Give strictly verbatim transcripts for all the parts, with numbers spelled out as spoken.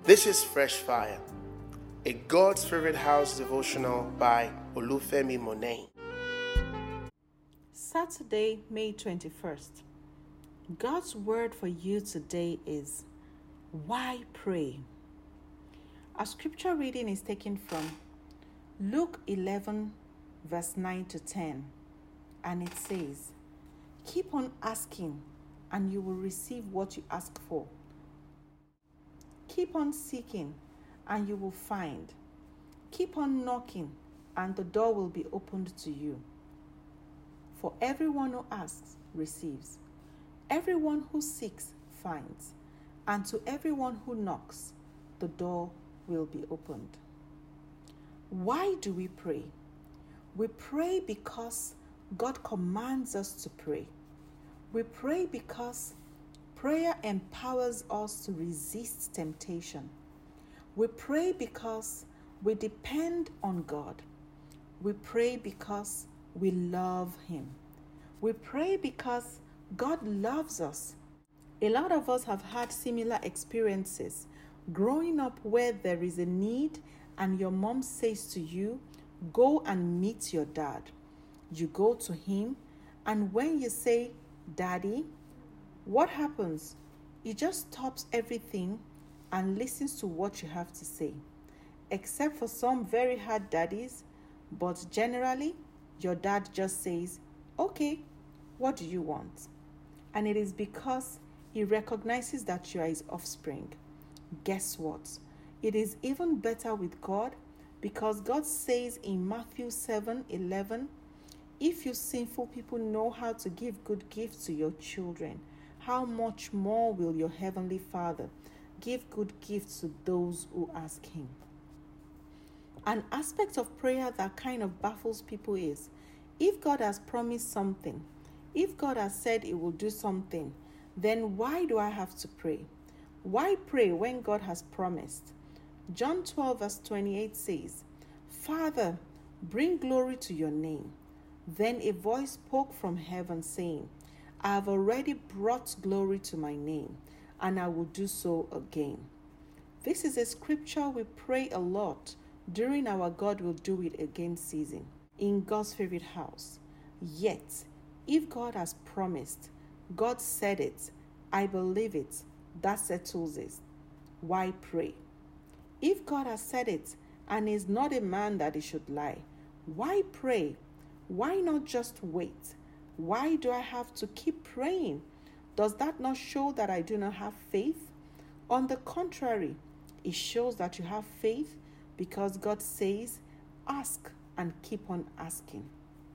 This is Fresh Fire, a God's Favorite House devotional by Olufemi Monet. Saturday, May twenty-first. God's word for you today is, why pray? Our scripture reading is taken from Luke eleven, verse nine to ten, and it says, keep on asking, and you will receive what you ask for. Keep on seeking, and you will find. Keep on knocking, and the door will be opened to you. For everyone who asks receives, everyone who seeks finds, and to everyone who knocks, the door will be opened. Why do we pray? We pray because God commands us to pray. We pray because prayer empowers us to resist temptation. We pray because we depend on God. We pray because we love Him. We pray because God loves us. A lot of us have had similar experiences growing up where there is a need and your mom says to you, go and meet your dad. You go to him, and when you say, Daddy, what happens? He just stops everything and listens to what you have to say. Except for some very hard daddies, but generally, your dad just says, okay, what do you want? And it is because he recognizes that you are his offspring. Guess what? It is even better with God, because God says in Matthew seven eleven, if you sinful people know how to give good gifts to your children, how much more will your heavenly Father give good gifts to those who ask Him? An aspect of prayer that kind of baffles people is, if God has promised something, if God has said He will do something, then why do I have to pray? Why pray when God has promised? John twelve verse twenty-eight says, Father, bring glory to your name. Then a voice spoke from heaven saying, I have already brought glory to my name, and I will do so again. This is a scripture we pray a lot during our God will do it again season in God's favorite house. Yet, if God has promised, God said it, I believe it, that settles it. Why pray? If God has said it and is not a man that he should lie, why pray? Why not just wait? Why do I have to keep praying? Does that not show that I do not have faith? On the contrary, it shows that you have faith because God says, ask and keep on asking.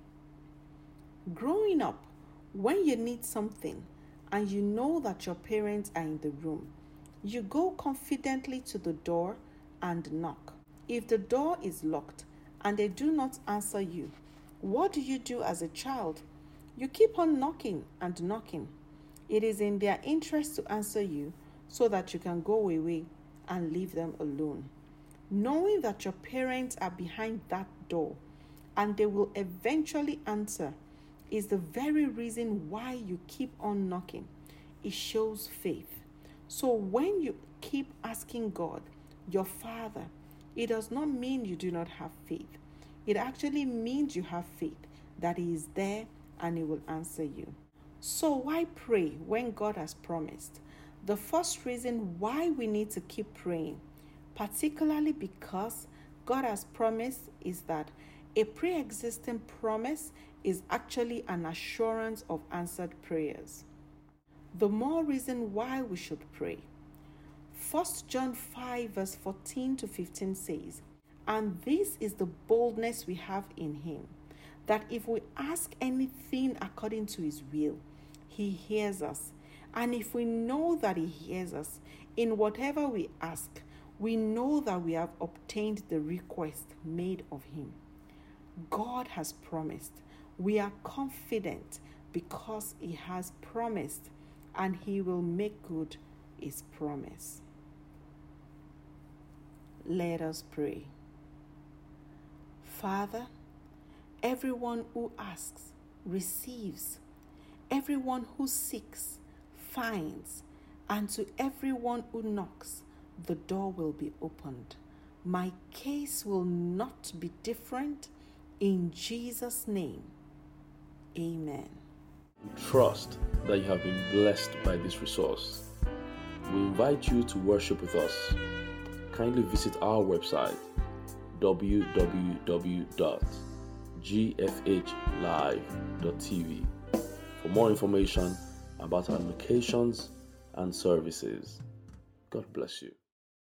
Growing up, when you need something and you know that your parents are in the room, you go confidently to the door and knock. If the door is locked and they do not answer you, what do you do as a child? You keep on knocking and knocking. It is in their interest to answer you so that you can go away and leave them alone. Knowing that your parents are behind that door and they will eventually answer is the very reason why you keep on knocking. It shows faith. So when you keep asking God, your Father, it does not mean you do not have faith. It actually means you have faith that He is there and He will answer you. So why pray when God has promised? The first reason why we need to keep praying, particularly because God has promised, is that a pre-existing promise is actually an assurance of answered prayers. The more reason why we should pray. First John five verse fourteen to fifteen says, and this is the boldness we have in Him, that if we ask anything according to His will, He hears us. And if we know that He hears us in whatever we ask, we know that we have obtained the request made of Him. God has promised. We are confident because He has promised, and He will make good His promise. Let us pray. Father, everyone who asks receives, everyone who seeks finds, and to everyone who knocks, the door will be opened. My case will not be different. In Jesus' name, amen. We trust that you have been blessed by this resource. We invite you to worship with us. Kindly visit our website w w w dot g f h live dot t v for more information about our locations and services. God bless you.